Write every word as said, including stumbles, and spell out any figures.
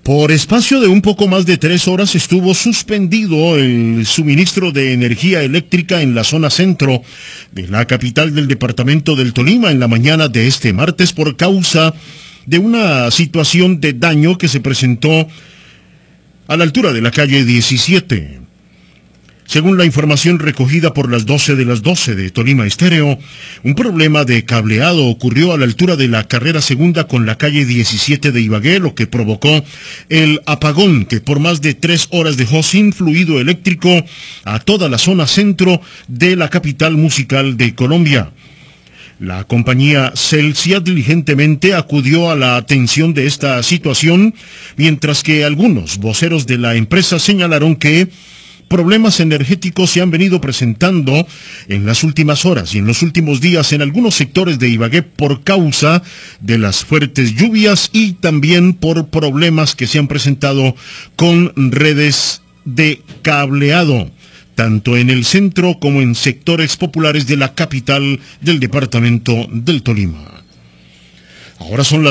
Por espacio de un poco más de tres horas estuvo suspendido el suministro de energía eléctrica en la zona centro de la capital del departamento del Tolima en la mañana de este martes por causa de una situación de daño que se presentó a la altura de la calle diecisiete. Según la información recogida por las doce de las doce de Tolima Estéreo, un problema de cableado ocurrió a la altura de la carrera segunda con la calle diecisiete de Ibagué, lo que provocó el apagón que por más de tres horas dejó sin fluido eléctrico a toda la zona centro de la capital musical de Colombia. La compañía Celsia diligentemente acudió a la atención de esta situación, mientras que algunos voceros de la empresa señalaron que problemas energéticos se han venido presentando en las últimas horas y en los últimos días en algunos sectores de Ibagué por causa de las fuertes lluvias y también por problemas que se han presentado con redes de cableado, tanto en el centro como en sectores populares de la capital del departamento del Tolima. Ahora son las